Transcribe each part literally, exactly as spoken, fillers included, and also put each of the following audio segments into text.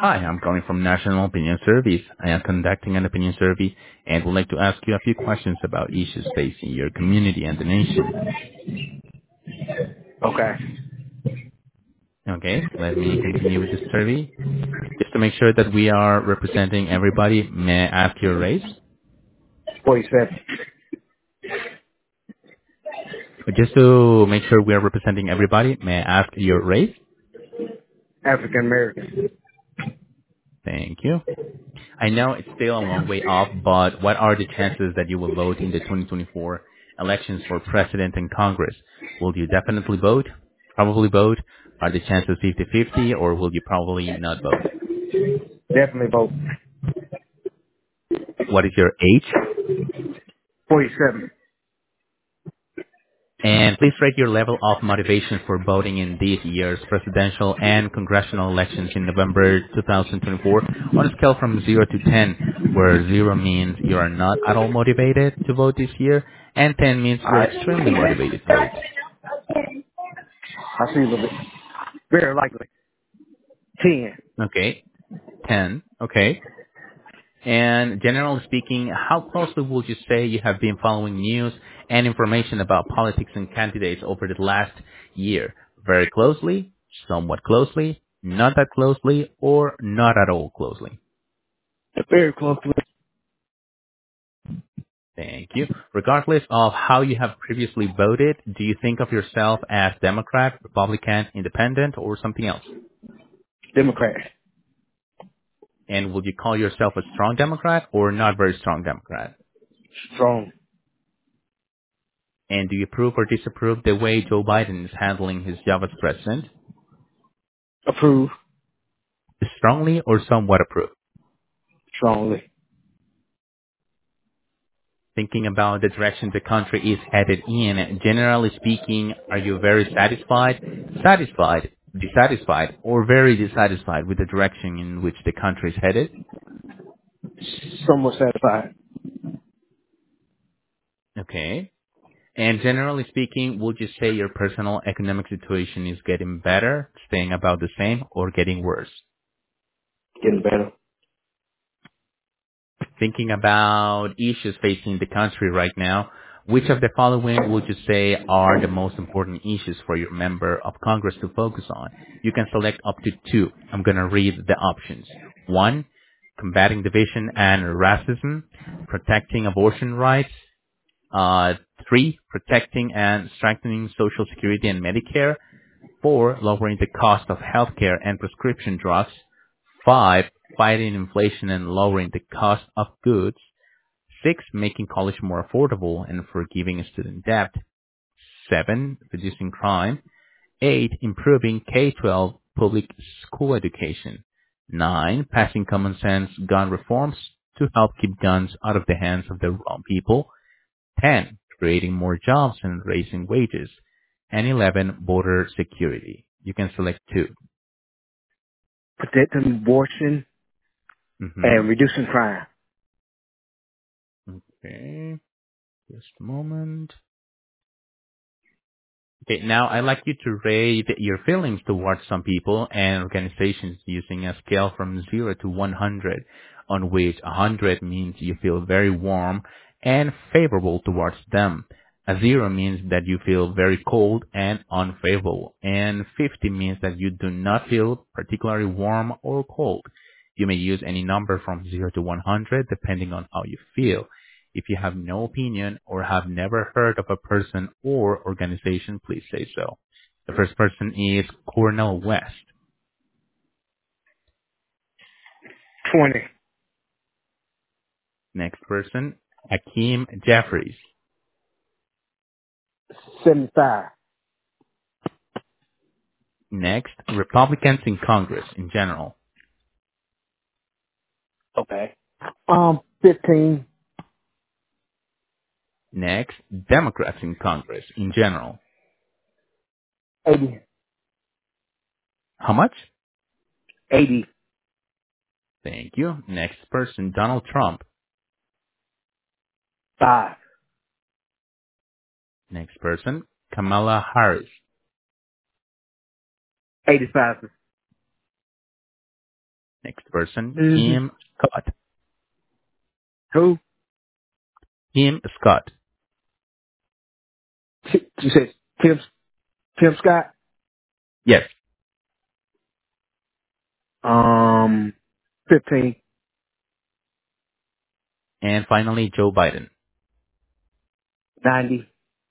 Hi, I'm calling from National Opinion Service. I am conducting an opinion survey and would like to ask you a few questions about issues facing your community and the nation. Okay. Okay, let me continue with this survey. Just to make sure that we are representing everybody, may I ask your race? forty-seven. Just to make sure we are representing everybody, may I ask your race? African American. Thank you. I know it's still a long way off, but what are the chances that you will vote in the twenty twenty-four elections for president and Congress? Will you definitely vote? Probably vote? Are the chances fifty-fifty, or will you probably not vote? Definitely vote. What is your age? forty-seven. And please rate your level of motivation for voting in this year's presidential and congressional elections in November twenty twenty-four on a scale from zero to ten, where zero means you are not at all motivated to vote this year, and ten means you're Alright. extremely motivated to vote. I see a little bit. Very likely. ten. Okay, ten. Okay. And generally speaking, how closely would you say you have been following news and information about politics and candidates over the last year? Very closely, somewhat closely, not that closely, or not at all closely? Very closely. Thank you. Regardless of how you have previously voted, do you think of yourself as Democrat, Republican, Independent, or something else? Democrat. And would you call yourself a strong Democrat or not very strong Democrat? Strong. And do you approve or disapprove the way Joe Biden is handling his job as president? Approve. Strongly or somewhat approve? Strongly. Thinking about the direction the country is headed in, generally speaking, are you very satisfied, satisfied, dissatisfied, or very dissatisfied with the direction in which the country is headed? Somewhat satisfied. Okay. And generally speaking, would you say your personal economic situation is getting better, staying about the same, or getting worse? Getting better. Thinking about issues facing the country right now, which of the following would you say are the most important issues for your member of Congress to focus on? You can select up to two. I'm going to read the options. One, combating division and racism, protecting abortion rights. Uh, three, protecting and strengthening Social Security and Medicare. Four, lowering the cost of healthcare and prescription drugs. Five, fighting inflation and lowering the cost of goods. Six, making college more affordable and forgiving student debt. Seven, reducing crime. Eight, improving K twelve public school education. Nine, passing common sense gun reforms to help keep guns out of the hands of the wrong people. Ten, creating more jobs and raising wages. And eleven, border security. You can select two. Protecting abortion Mm-hmm. and reducing crime. Okay, just a moment. Okay, now I'd like you to rate your feelings towards some people and organizations using a scale from zero to one hundred, on which one hundred means you feel very warm and favorable towards them. A zero means that you feel very cold and unfavorable, and fifty means that you do not feel particularly warm or cold. You may use any number from zero to one hundred depending on how you feel. If you have no opinion or have never heard of a person or organization, please say so. The first person is Cornel West. twenty. Next person, Hakeem Jeffries. seventy-five. Next, Republicans in Congress in general. Okay. Um, fifteen. Next, Democrats in Congress in general. eighty. How much? eighty. Thank you. Next person, Donald Trump. five. Next person, Kamala Harris. eighty-five. Next person, Mm-hmm. Tim Scott. Who? Tim Scott. T- you said Tim Tim Scott? Yes. Um, fifteen, And finally, Joe Biden. ninety.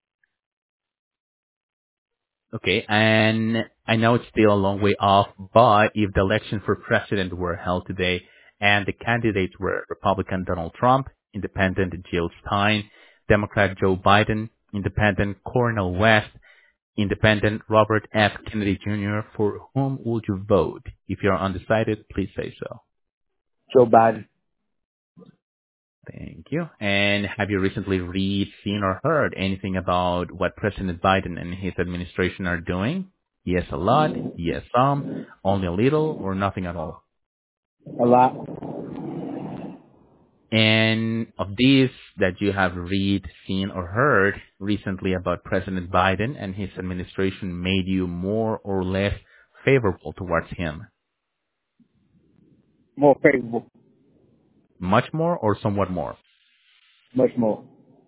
Okay, and I know it's still a long way off, but if the election for president were held today and the candidates were Republican Donald Trump, Independent Jill Stein, Democrat Joe Biden, Independent Cornel West, Independent Robert F. Kennedy Junior, for whom would you vote? If you're undecided, please say so. Joe Biden. Thank you. And have you recently read, seen, or heard anything about what President Biden and his administration are doing? Yes, a lot. Yes, some. Only a little, or nothing at all. A lot. And of these that you have read, seen, or heard recently about President Biden and his administration made you more or less favorable towards him? More favorable. Much more or somewhat more? Much more.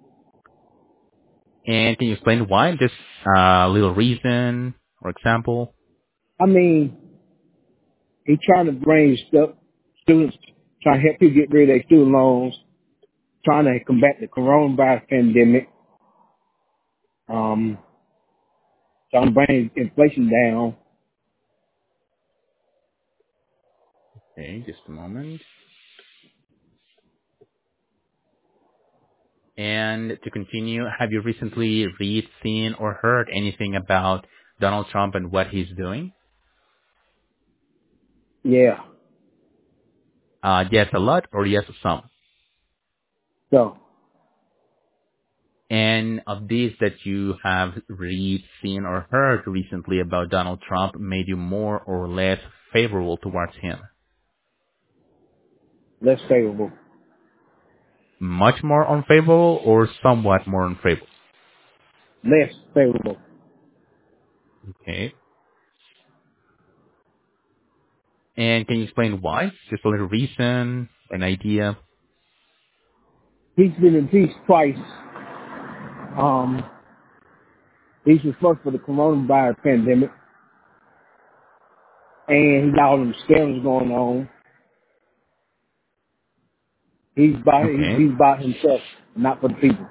And can you explain why? Just a little reason or example? I mean, he trying to bring stuff, students, trying to help people get rid of their student loans, trying to combat the coronavirus pandemic, um, trying to bring inflation down. Okay, just a moment. And to continue, have you recently read, seen, or heard anything about Donald Trump and what he's doing? Yeah. Uh, yes, a lot, or yes, some. So, And of these that you have read, seen, or heard recently about Donald Trump made you more or less favorable towards him? less favorable. Much more unfavorable or somewhat more unfavorable? Less favorable. Okay. And can you explain why? Just a little reason, an idea? He's been impeached twice. Um, he's responsible for the coronavirus pandemic, and he got all them scandals going on. He's by he, Okay. he's by himself, not for the people.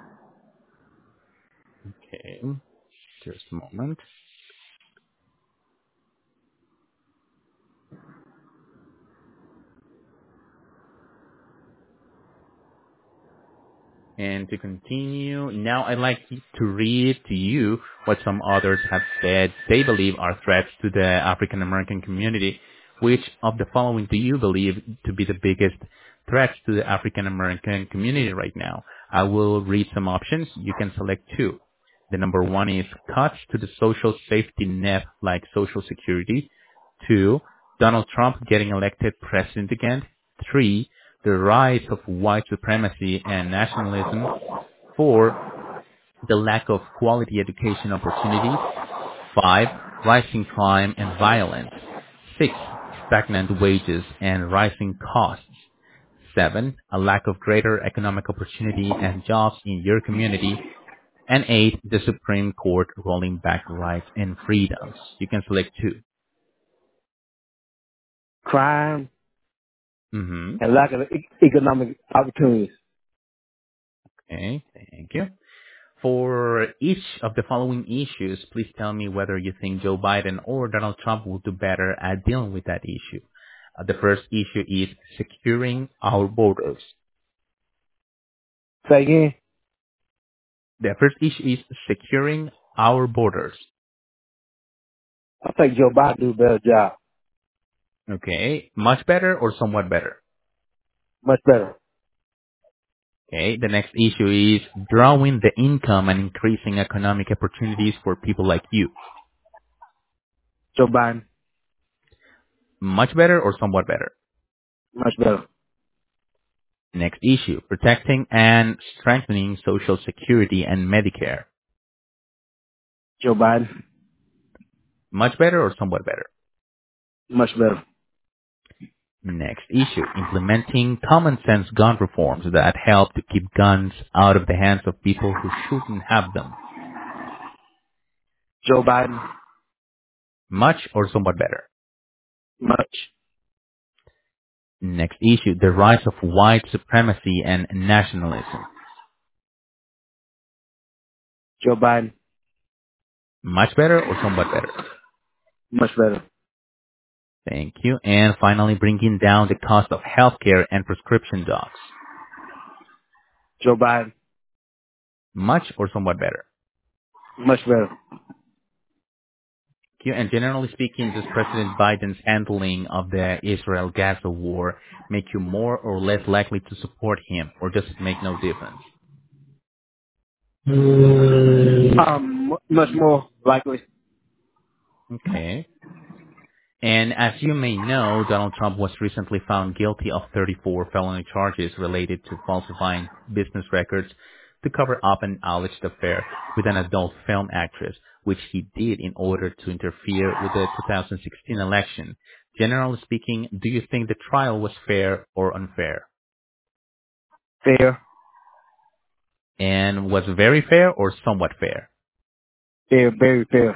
Okay. Just a moment. And to continue, now I'd like to read to you what some others have said they believe are threats to the African American community. Which of the following do you believe to be the biggest threats to the African American community right now? I will read some options. You can select two. The number one is cuts to the social safety net like Social Security. Two, Donald Trump getting elected president again. Three, the rise of white supremacy and nationalism. Four, the lack of quality education opportunities. Five, rising crime and violence. Six, stagnant wages and rising costs. Seven, a lack of greater economic opportunity and jobs in your community. And eight, the Supreme Court rolling back rights and freedoms. You can select two. Crime Mm-hmm. and lack of e- economic opportunities. Okay, thank you. For each of the following issues, please tell me whether you think Joe Biden or Donald Trump will do better at dealing with that issue. Uh, the first issue is securing our borders. Say again. The first issue is securing our borders. I think Joe Biden do a better job. Okay, much better or somewhat better? Much better. Okay, the next issue is drawing the income and increasing economic opportunities for people like you. Joe Biden. Much better or somewhat better? Much better. Next issue, protecting and strengthening Social Security and Medicare. Joe Biden. Much better or somewhat better? Much better. Next issue, implementing common sense gun reforms that help to keep guns out of the hands of people who shouldn't have them. Joe Biden. Much or somewhat better. Much. Next issue, the rise of white supremacy and nationalism. Joe Biden. Much better or somewhat better. Much better. Thank you. And finally, bringing down the cost of healthcare and prescription drugs. Joe Biden. Much or somewhat better. Much better. Thank you. And generally speaking, does President Biden's handling of the Israel-Gaza war make you more or less likely to support him, or does it make no difference? Um, mu- much more likely. Okay. And as you may know, Donald Trump was recently found guilty of thirty-four felony charges related to falsifying business records to cover up an alleged affair with an adult film actress, which he did in order to interfere with the two thousand sixteen election. Generally speaking, do you think the trial was fair or unfair? Fair. And was very fair or somewhat fair? Fair. Very fair.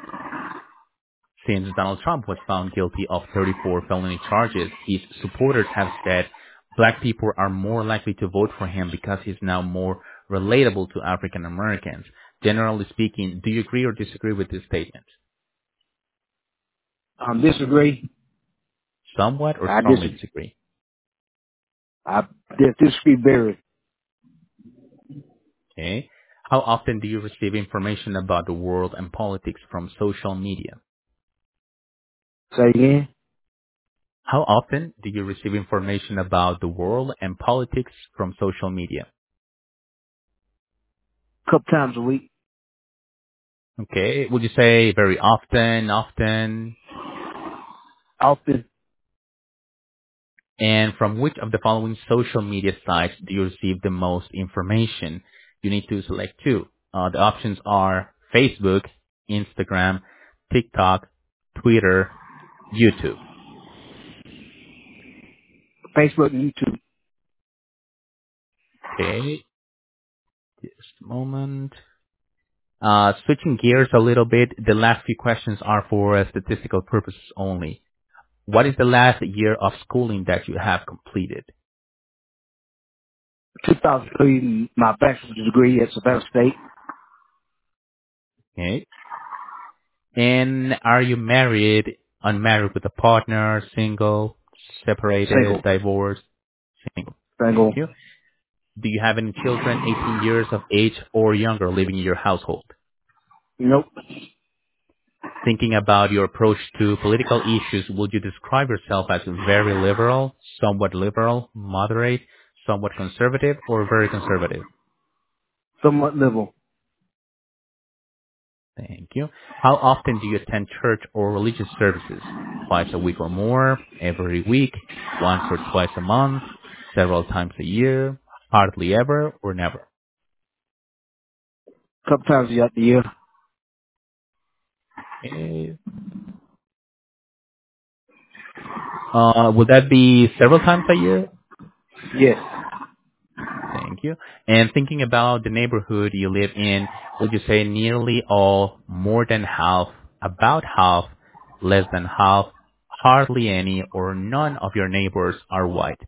Since Donald Trump was found guilty of thirty-four felony charges, his supporters have said black people are more likely to vote for him because he's now more relatable to African Americans. Generally speaking, do you agree or disagree with this statement? Um, disagree. Somewhat or I strongly disagree. disagree? I dis- disagree very. Okay. How often do you receive information about the world and politics from social media? Say again. How often do you receive information about the world and politics from social media? Couple times a week. Okay. Would you say very often, often? Often. And from which of the following social media sites do you receive the most information? You need to select two. Uh, the options are Facebook, Instagram, TikTok, Twitter, YouTube. Facebook and YouTube. Okay, just a moment. Uh, switching gears a little bit, the last few questions are for uh, statistical purposes only. What is the last year of schooling that you have completed? two thousand three, my bachelor's degree at Savannah State. Okay. And are you married, unmarried with a partner, single, separated, Single. divorced? Single. Thank Single. you. Do you have any children eighteen years of age or younger living in your household? Nope. Thinking about your approach to political issues, would you describe yourself as very liberal, somewhat liberal, moderate, somewhat conservative, or very conservative? Somewhat liberal. Thank you. How often do you attend church or religious services? Twice a week or more, every week, once or twice a month, several times a year, hardly ever, or never? Couple times throughout the year. Okay. Uh, would that be several times a year? Yes. Thank you. And thinking about the neighborhood you live in, would you say nearly all, more than half, about half, less than half, hardly any, or none of your neighbors are white?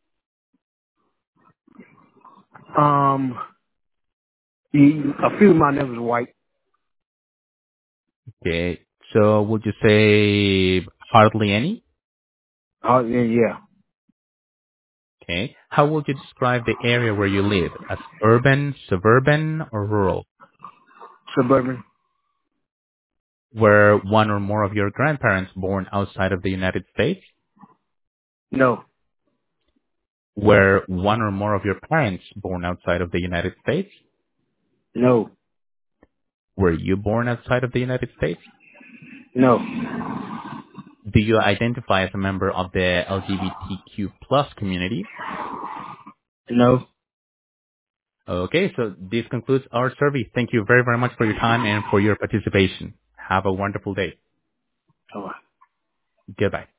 Um, you- a few of my neighbors are white. Okay. So would you say hardly any? Oh, yeah, yeah. Okay. How would you describe the area where you live? As urban, suburban, or rural? Suburban. Were one or more of your grandparents born outside of the United States? No. Were one or more of your parents born outside of the United States? No. Were you born outside of the United States? No. Do you identify as a member of the L G B T Q plus community? No. Okay, so this concludes our survey. Thank you very, very much for your time and for your participation. Have a wonderful day. Oh. Goodbye.